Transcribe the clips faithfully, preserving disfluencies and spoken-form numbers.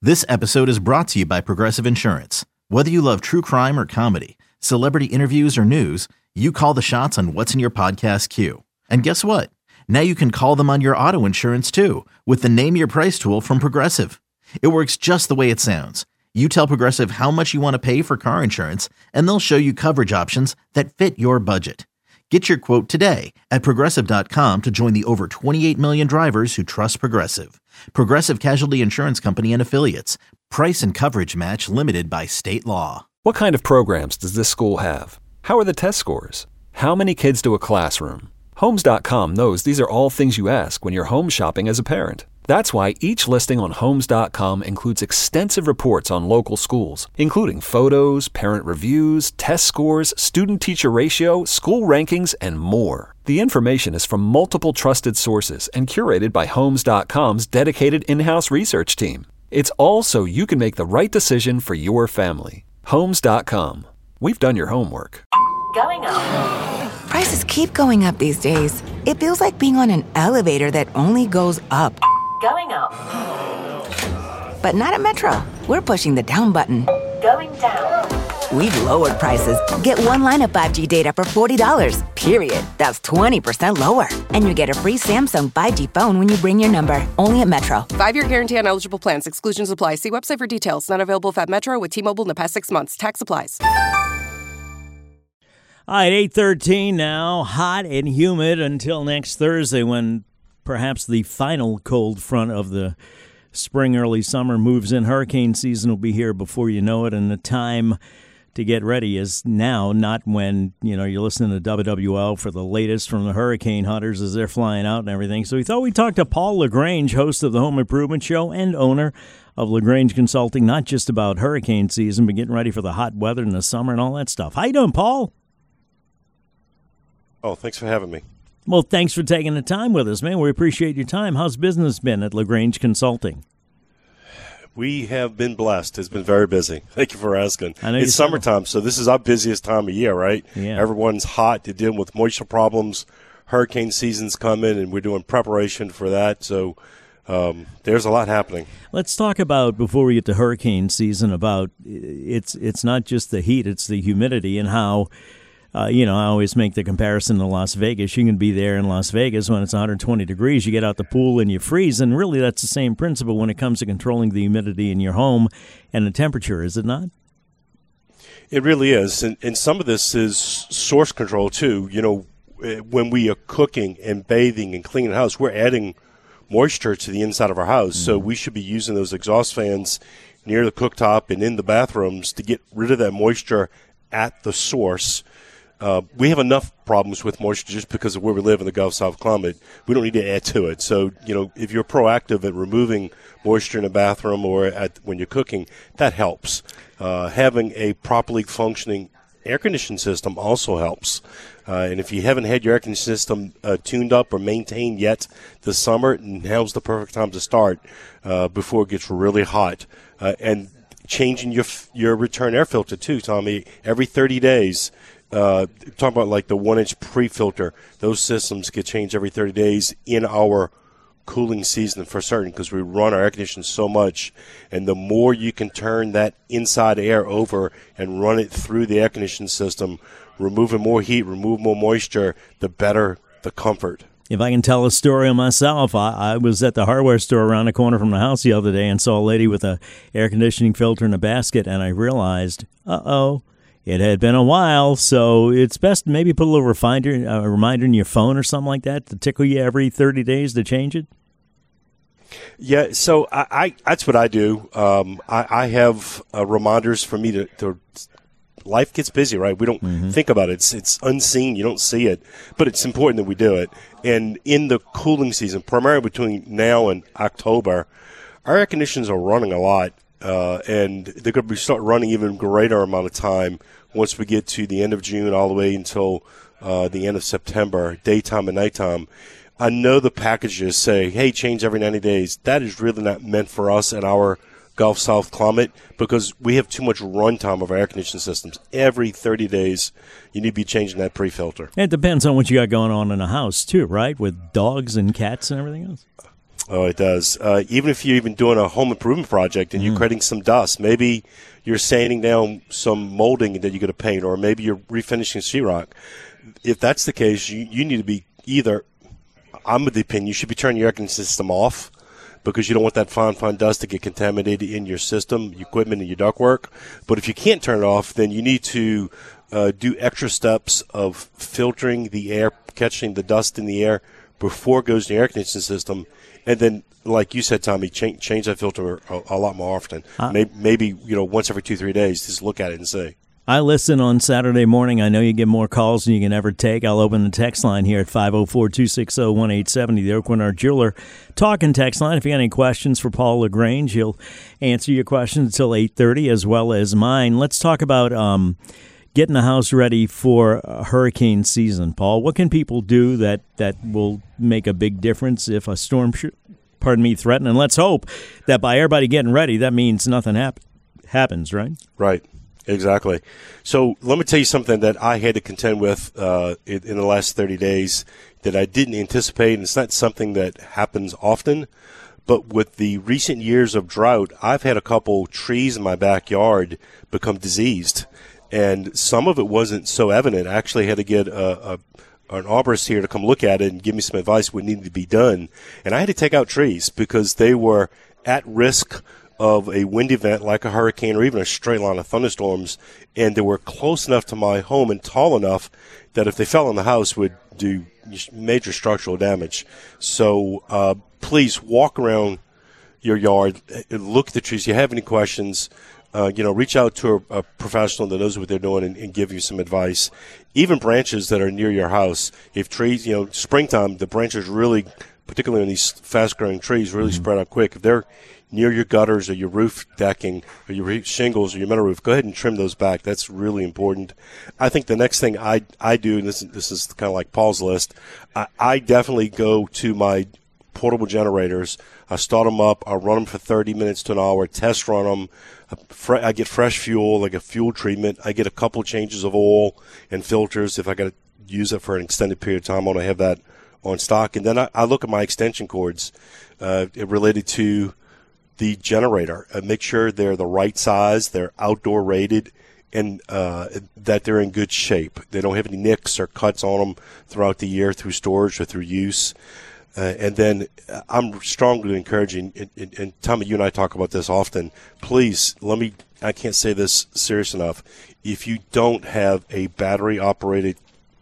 This episode is brought to you by Progressive Insurance. Whether you love true crime or comedy, celebrity interviews or news, you call the shots on what's in your podcast queue. And guess what? Now you can call them on your auto insurance too with the Name Your Price tool from Progressive. It works just the way it sounds. You tell Progressive how much you want to pay for car insurance, and they'll show you coverage options that fit your budget. Get your quote today at Progressive dot com to join the over twenty-eight million drivers who trust Progressive. Progressive Casualty Insurance Company and Affiliates. Price and coverage match limited by state law. What kind of programs does this school have? How are the test scores? How many kids to a classroom? Homes dot com knows these are all things you ask when you're home shopping as a parent. That's why each listing on Homes dot com includes extensive reports on local schools, including photos, parent reviews, test scores, student-teacher ratio, school rankings, and more. The information is from multiple trusted sources and curated by Homes dot com's dedicated in-house research team. It's all so you can make the right decision for your family. Homes dot com. We've done your homework. Going up. Prices keep going up these days. It feels like being on an elevator that only goes up. Going up. But not at Metro. We're pushing the down button. Going down. We've lowered prices. Get one line of five G data for forty dollars, period. That's twenty percent lower. And you get a free Samsung five G phone when you bring your number. Only at Metro. Five-year guarantee on eligible plans. Exclusions apply. See website for details. Not available at Metro with T-Mobile in the past six months. Tax applies. All right, eight thirteen now. Hot and humid until next Thursday when perhaps the final cold front of the spring, early summer moves in. Hurricane season will be here before you know it, and the time to get ready is now, not when, you know, you're listening to W W L for the latest from the hurricane hunters as they're flying out and everything. So we thought we'd talk to Paul LaGrange, host of the Home Improvement Show and owner of LaGrange Consulting, not just about hurricane season, but getting ready for the hot weather in the summer and all that stuff. How you doing, Paul? Oh, thanks for having me. Well, thanks for taking the time with us, man. We appreciate your time. How's business been at LaGrange Consulting? We have been blessed. It's been very busy. Thank you for asking. I know it's summertime, so this is our busiest time of year, right? Yeah. Everyone's hot. They're dealing with moisture problems. Hurricane season's coming, and we're doing preparation for that. So um, there's a lot happening. Let's talk about, before we get to hurricane season, about it's it's not just the heat, it's the humidity and how, Uh, you know, I always make the comparison to Las Vegas. You can be there in Las Vegas when it's one hundred twenty degrees. You get out the pool and you freeze. And really, that's the same principle when it comes to controlling the humidity in your home and the temperature, is it not? It really is. And, and some of this is source control, too. You know, when we are cooking and bathing and cleaning the house, we're adding moisture to the inside of our house. Mm. So we should be using those exhaust fans near the cooktop and in the bathrooms to get rid of that moisture at the source. Uh, we have enough problems with moisture just because of where we live in the Gulf South climate. We don't need to add to it. So, you know, if you're proactive at removing moisture in a bathroom or at when you're cooking, that helps. Uh, having a properly functioning air conditioning system also helps. Uh, and if you haven't had your air conditioning system uh, tuned up or maintained yet this summer, now's the perfect time to start uh, before it gets really hot. Uh, and changing your your return air filter, too, Tommy, every thirty days. Uh, talking about like the one-inch pre-filter, those systems get changed every thirty days in our cooling season for certain because we run our air conditioning so much. And the more you can turn that inside air over and run it through the air conditioning system, removing more heat, remove more moisture, the better the comfort. If I can tell a story on myself, I, I was at the hardware store around the corner from the house the other day and saw a lady with a air conditioning filter in a basket, and I realized, uh-oh, it had been a while, so it's best maybe put a little reminder, a reminder in your phone or something like that to tickle you every thirty days to change it. Yeah, so I, I that's what I do. Um, I, I have uh, reminders for me to, to. Life gets busy, right? We don't mm-hmm. think about it. It's it's unseen. You don't see it, but it's important that we do it. And in the cooling season, primarily between now and October, our air conditioners are running a lot. Uh, and they're going to be start running even greater amount of time once we get to the end of June all the way until uh, the end of September, daytime and nighttime. I know the packages say, hey, change every ninety days. That is really not meant for us in our Gulf South climate because we have too much runtime of our air conditioning systems. Every thirty days, you need to be changing that pre-filter. It depends on what you got going on in a house, too, right, with dogs and cats and everything else? Oh, it does. Uh, even if you're even doing a home improvement project and you're Mm. creating some dust, maybe you're sanding down some molding that you're going to paint, or maybe you're refinishing sheetrock. If that's the case, you, you need to be either, I'm of the opinion, you should be turning your air conditioning system off because you don't want that fine, fine dust to get contaminated in your system, your equipment, and your ductwork. But if you can't turn it off, then you need to uh, do extra steps of filtering the air, catching the dust in the air before it goes in the air conditioning system. And then, like you said, Tommy, change, change that filter a, a lot more often. Uh, maybe, maybe, you know, once every two, three days, just look at it and see. I listen on Saturday morning. I know you get more calls than you can ever take. I'll open the text line here at five oh four, two six oh, one eight seven oh, the Oak Renard Jeweler talking text line. If you got any questions for Paul LaGrange, he'll answer your questions until eight thirty as well as mine. Let's talk about um, getting the house ready for hurricane season. Paul, what can people do that, that will make a big difference if a storm, sh- pardon me, threatens? And let's hope that by everybody getting ready, that means nothing hap- happens, right? Right. Exactly. So let me tell you something that I had to contend with uh, in, in the last thirty days that I didn't anticipate, and it's not something that happens often. But with the recent years of drought, I've had a couple trees in my backyard become diseased, and some of it wasn't so evident. I actually had to get a, a an arborist here to come look at it and give me some advice what needed to be done. And I had to take out trees because they were at risk of a wind event like a hurricane or even a straight line of thunderstorms, and they were close enough to my home and tall enough that if they fell on the house would do major structural damage. So uh, please walk around your yard, look at the trees. If you have any questions, uh, you know, reach out to a, a professional that knows what they're doing and, and give you some advice. Even branches that are near your house, if trees, you know, springtime, the branches really, particularly on these fast-growing trees, really mm-hmm. spread out quick. If they're near your gutters or your roof decking or your shingles or your metal roof, go ahead and trim those back. That's really important. I think the next thing I I do, and this, this is kind of like Paul's list, I, I definitely go to my portable generators. I start them up. I run them for thirty minutes to an hour, test run them. I get fresh fuel, like a fuel treatment. I get a couple changes of oil and filters if I got to use it for an extended period of time. I want to have that on stock. And then I, I look at my extension cords uh, related to the generator and make sure they're the right size, they're outdoor rated, and uh, that they're in good shape. They don't have any nicks or cuts on them throughout the year through storage or through use. Uh, and then I'm strongly encouraging, and, and, and Tommy, you and I talk about this often, please, let me, I can't say this serious enough. If you don't have a battery-operated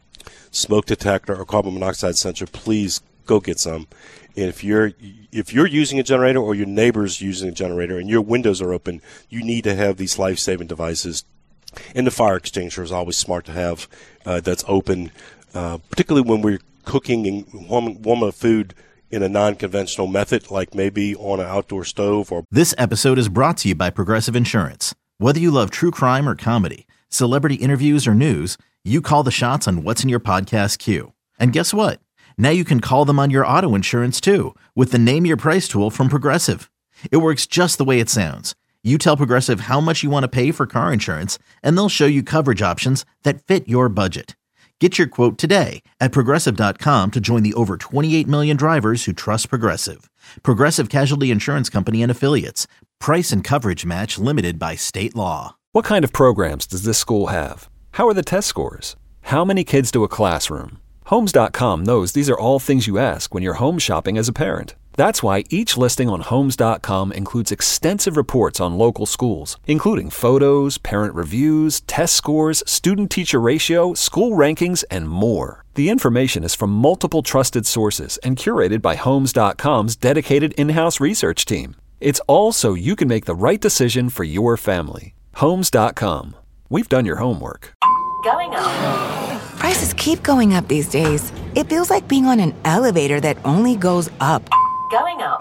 smoke detector or carbon monoxide sensor, please go get some. And if you're if you're using a generator or your neighbor's using a generator and your windows are open, you need to have these life-saving devices. And the fire extinguisher is always smart to have uh, that's open, uh, particularly when we're cooking and warming, warming food in a non-conventional method, like maybe on an outdoor stove. Or This episode is brought to you by Progressive Insurance. Whether you love true crime or comedy, celebrity interviews or news, you call the shots on what's in your podcast queue. And guess what? Now you can call them on your auto insurance too with the Name Your Price tool from Progressive. It works just the way it sounds. You tell Progressive how much you want to pay for car insurance, and they'll show you coverage options that fit your budget. Get your quote today at Progressive dot com to join the over twenty-eight million drivers who trust Progressive. Progressive Casualty Insurance Company and Affiliates. Price and coverage match limited by state law. What kind of programs does this school have? How are the test scores? How many kids do a classroom? Homes dot com knows these are all things you ask when you're home shopping as a parent. That's why each listing on Homes dot com includes extensive reports on local schools, including photos, parent reviews, test scores, student-teacher ratio, school rankings, and more. The information is from multiple trusted sources and curated by Homes dot com's dedicated in-house research team. It's all so you can make the right decision for your family. Homes dot com. We've done your homework. Going up. Prices keep going up these days. It feels like being on an elevator that only goes up. Going up.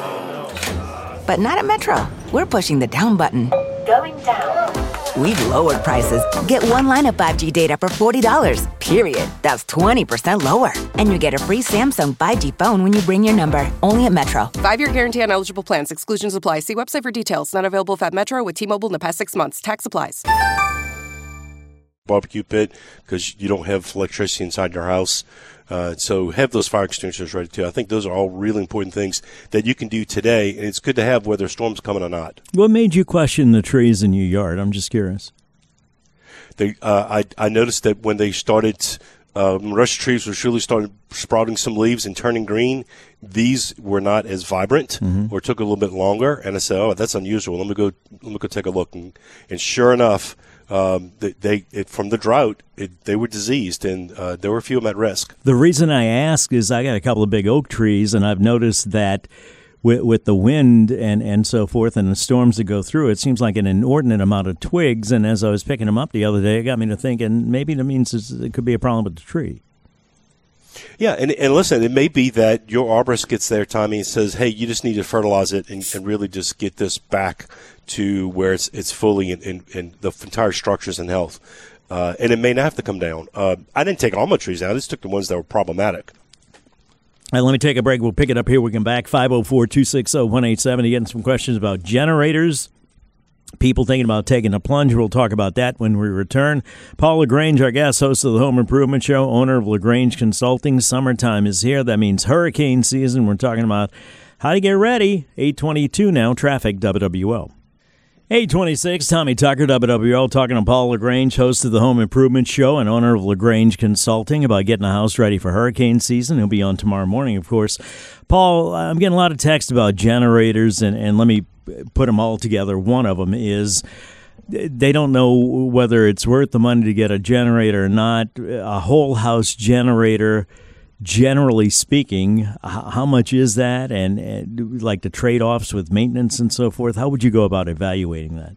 But not at Metro. We're pushing the down button. Going down. We've lowered prices. Get one line of five G data for forty dollars, period. That's twenty percent lower. And you get a free Samsung five G phone when you bring your number. Only at Metro. Five-year guarantee on eligible plans. Exclusions apply. See website for details. Not available if at Metro with T-Mobile in the past six months. Tax applies. barbecue pit because you don't have electricity inside your house. Uh, so have those fire extinguishers ready too. I think those are all really important things that you can do today, and it's good to have whether storms coming or not. What made you question the trees in your yard? I'm just curious. They, uh, I, I noticed that when they started, uh, when rush trees were really started sprouting some leaves and turning green, these were not as vibrant mm-hmm. or took a little bit longer. And I said, oh, that's unusual. Let me go, let me go take a look. And, and sure enough, Um, they, they it, from the drought, it, they were diseased, and uh, there were a few of them at risk. The reason I ask is I got a couple of big oak trees, and I've noticed that with, with the wind and, and so forth and the storms that go through, it seems like an inordinate amount of twigs. And as I was picking them up the other day, it got me to thinking maybe that means it could be a problem with the tree. Yeah, and, and listen, it may be that your arborist gets there, Tommy, and says, hey, you just need to fertilize it and, and really just get this back to where it's it's fully in, in, in the entire structure's in health. Uh, and it may not have to come down. Uh, I didn't take all my trees down. I just took the ones that were problematic. All right, let me take a break. We'll pick it up here. We come back. five oh four, two six oh, one eight seven oh. Getting some questions about generators. People thinking about taking a plunge. We'll talk about that when we return. Paul LaGrange, our guest, host of the Home Improvement Show, owner of LaGrange Consulting. Summertime is here. That means hurricane season. We're talking about how to get ready. eight twenty-two now, traffic, W W L. eight twenty-six, Tommy Tucker, W W L, talking to Paul LaGrange, host of the Home Improvement Show and owner of LaGrange Consulting, about getting a house ready for hurricane season. He'll be on tomorrow morning, of course. Paul, I'm getting a lot of text about generators, and, and let me put them all together. One of them is they don't know whether it's worth the money to get a generator or not. A whole house generator, generally speaking, how much is that? And, and like the trade-offs with maintenance and so forth, how would you go about evaluating that?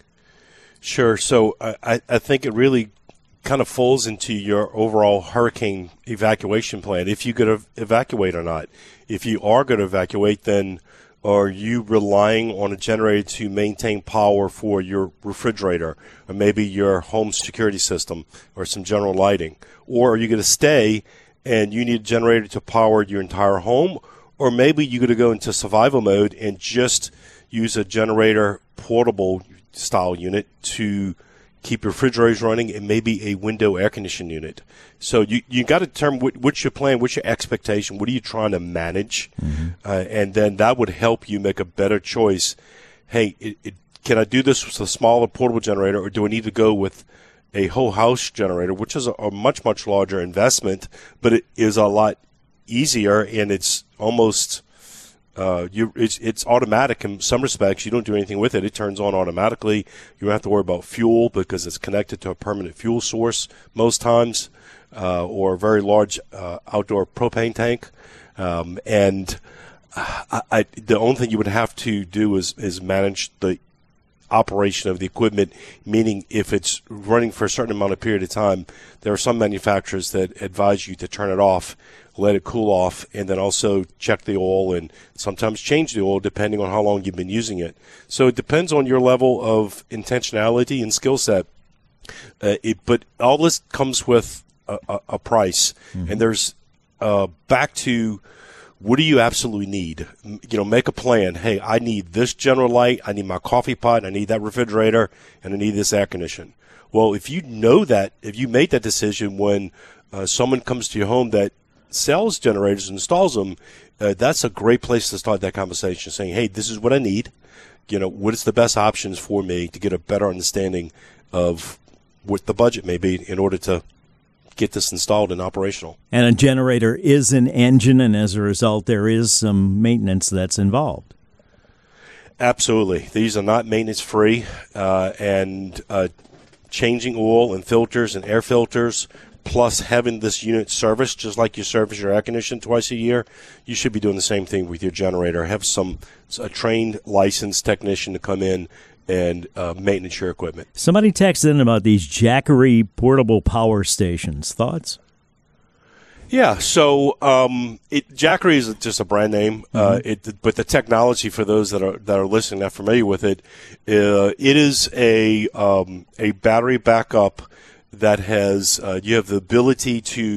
Sure. So I, I think it really kind of falls into your overall hurricane evacuation plan, if you could evacuate or not. If you are going to evacuate, then are you relying on a generator to maintain power for your refrigerator or maybe your home security system or some general lighting? Or are you going to stay and you need a generator to power your entire home? Or maybe you're going to go into survival mode and just use a generator portable style unit to keep your refrigerators running and maybe a window air conditioning unit. So you you got to determine what, what's your plan, what's your expectation, what are you trying to manage, mm-hmm. uh, and then that would help you make a better choice. Hey, it, it, can I do this with a smaller portable generator, or do I need to go with a whole house generator, which is a, a much, much larger investment, but it is a lot easier, and it's almost uh, you. It's, it's automatic in some respects. You don't do anything with it. It turns on automatically. You don't have to worry about fuel because it's connected to a permanent fuel source most times, uh, or a very large uh, outdoor propane tank. Um, and I, I, the only thing you would have to do is, is manage the operation of the equipment, meaning if it's running for a certain amount of period of time, there are some manufacturers that advise you to turn it off, let it cool off, and then also check the oil and sometimes change the oil depending on how long you've been using it. So it depends on your level of intentionality and skill set. Uh, it, but all this comes with a, a, a price. Mm-hmm. And there's uh, back to what do you absolutely need? You know, make a plan. Hey, I need this general light. I need my coffee pot. I need that refrigerator, and I need this air conditioner. Well, if you know that, if you made that decision when uh, someone comes to your home that sells generators and installs them, uh, that's a great place to start that conversation, saying, hey, this is what I need. You know, what is the best options for me to get a better understanding of what the budget may be in order to get this installed and operational. And a generator is an engine, and as a result, there is some maintenance that's involved. Absolutely. These are not maintenance-free, uh, and uh, changing oil and filters and air filters, plus having this unit serviced, just like you service your air conditioner twice a year, you should be doing the same thing with your generator. Have some a trained, licensed technician to come in and uh, maintenance your equipment. Somebody texted in about these Jackery portable power stations. Thoughts? Yeah, so um, it, Jackery is just a brand name, mm-hmm. uh, it, but the technology, for those that are that are listening, not familiar with it, uh, it is a um, a battery backup that has uh, you have the ability to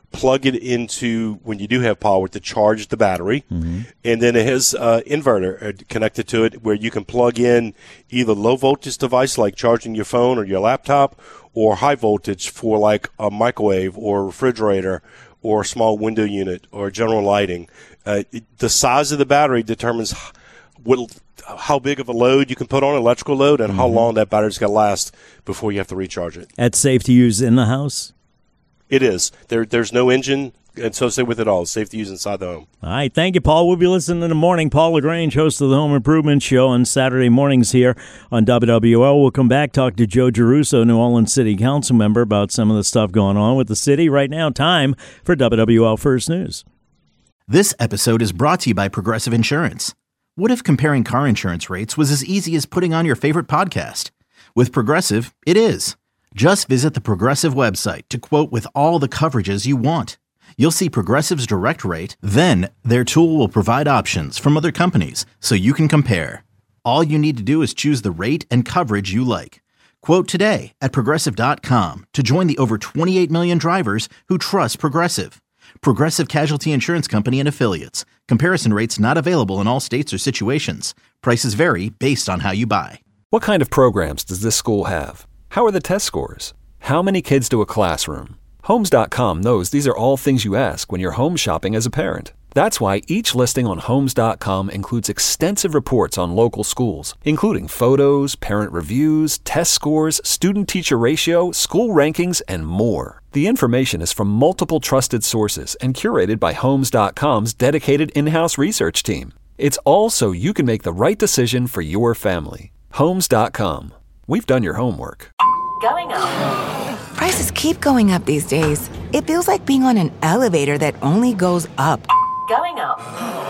plug it into, when you do have power, to charge the battery. Mm-hmm. And then it has uh, inverter connected to it where you can plug in either low voltage device like charging your phone or your laptop, or high voltage for like a microwave or a refrigerator or a small window unit or general lighting. Uh, it, the size of the battery determines what, how big of a load you can put on, electrical load, and mm-hmm. how long that battery's going to last before you have to recharge it. That's safe to use in the house? It is. There, There's no engine associated with it all. It's safe to use inside the home. All right. Thank you, Paul. We'll be listening in the morning. Paul LaGrange, host of the Home Improvement Show on Saturday mornings here on W W L. We'll come back, talk to Joe Giarrusso, New Orleans City Council member, about some of the stuff going on with the city. Right now, time for W W L First News. This episode is brought to you by Progressive Insurance. What if comparing car insurance rates was as easy as putting on your favorite podcast? With Progressive, it is. Just visit the Progressive website to quote with all the coverages you want. You'll see Progressive's direct rate, then their tool will provide options from other companies so you can compare. All you need to do is choose the rate and coverage you like. Quote today at Progressive dot com to join the over twenty-eight million drivers who trust Progressive. Progressive Casualty Insurance Company and Affiliates. Comparison rates not available in all states or situations. Prices vary based on how you buy. What kind of programs does this school have? How are the test scores? How many kids do a classroom? Homes dot com knows these are all things you ask when you're home shopping as a parent. That's why each listing on Homes dot com includes extensive reports on local schools, including photos, parent reviews, test scores, student-teacher ratio, school rankings, and more. The information is from multiple trusted sources and curated by Homes dot com's dedicated in-house research team. It's all so you can make the right decision for your family. Homes dot com. We've done your homework. Going up. Prices keep going up these days. It feels like being on an elevator that only goes up. Going up.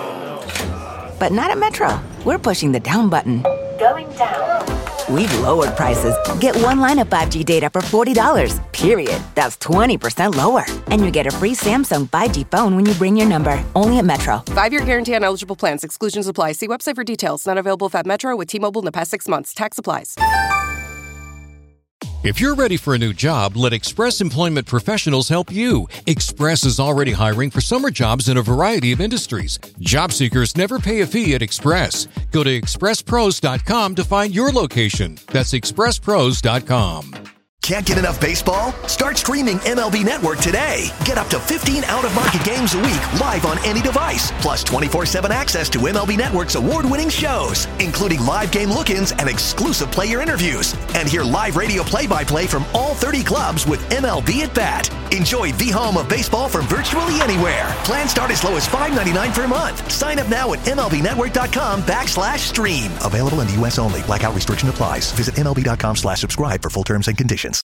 But not at Metro. We're pushing the down button. Going down. We've lowered prices. Get one line of five G data for forty dollars, period. That's twenty percent lower. And you get a free Samsung five G phone when you bring your number. Only at Metro. Five-year guarantee on eligible plans. Exclusions apply. See website for details. Not available at Metro with T-Mobile in the past six months. Tax applies. If you're ready for a new job, let Express Employment Professionals help you. Express is already hiring for summer jobs in a variety of industries. Job seekers never pay a fee at Express. Go to express pros dot com to find your location. That's express pros dot com. Can't get enough baseball? Start streaming M L B Network today. Get up to fifteen out-of-market games a week live on any device, plus twenty-four seven access to M L B Network's award-winning shows, including live game look-ins and exclusive player interviews. And hear live radio play-by-play from all thirty clubs with M L B at Bat. Enjoy the home of baseball from virtually anywhere. Plans start as low as five ninety-nine per month. Sign up now at M L B network dot com backslash stream. Available in the U S only. Blackout restriction applies. Visit M L B dot com slash subscribe for full terms and conditions.